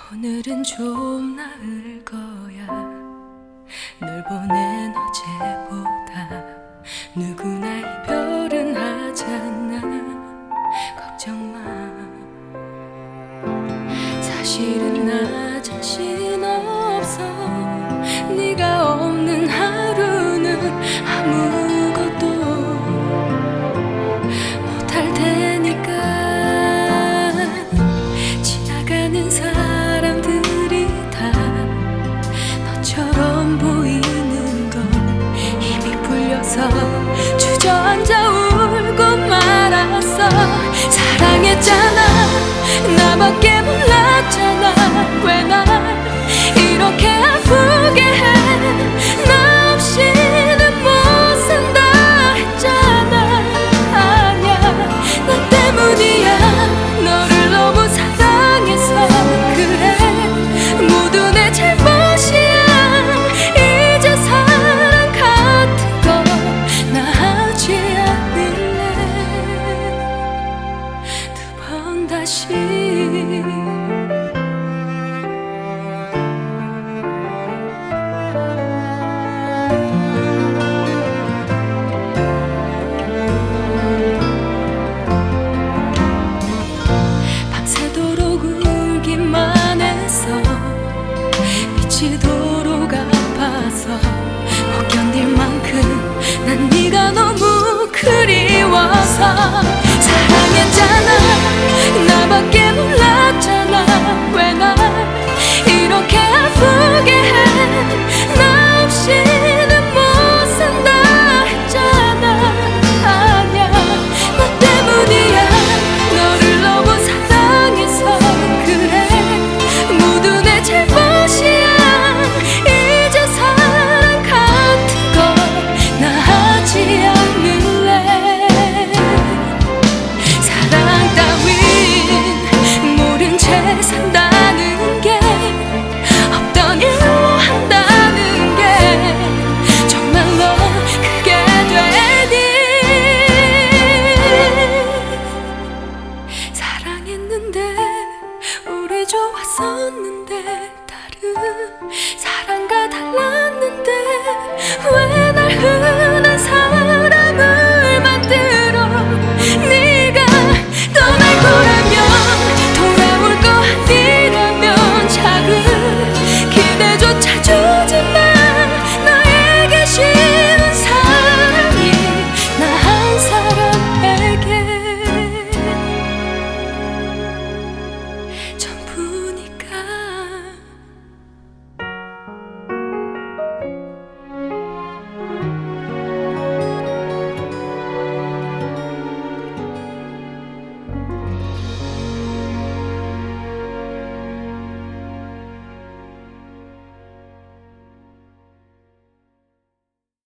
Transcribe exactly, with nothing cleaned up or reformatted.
오늘은 좀 나을 거야. 널 보낸 어제보다. 누구나 이별은 하잖아. 걱정 마. 사실은 나 자신 없어. 네가 없는 하루는 아무것도 못할 테니까. 지나가는 사람들이 다 너처럼 보이는 걸 힘이 풀려서 주저앉아 울고 말았어. 사랑했잖아. 나밖에 몰랐잖아. 왜 날 이렇게 아프게 해. 나 없이는 못 산다 했잖아. 아니야, 나 때문이야. 너를 너무 사랑해서 그래. 모두 내 잘못이야. 이제 사랑 같은 거 나 하지 않을래. 두 번 다시 밤새도록 울기만 했어. 미치도록 아파서 못 견딜 만큼 난 네가 너무 그리워서. 사랑했잖아. 나밖에 몰랐잖아. 왜 날 이렇게 아프게 해. 나 없이는 못 산다 했잖아. 아니야, 나 때문이야. 너를 너무 사랑해서 그래. 모두 내 잘못이야. 이제 사랑 같은 거 나 하지 않을래. 사랑 따윈 모른 채 산다는 게, 없던 일로 한다는 게 정말로 그게 되니. 사랑했는데 우리 좋았었는데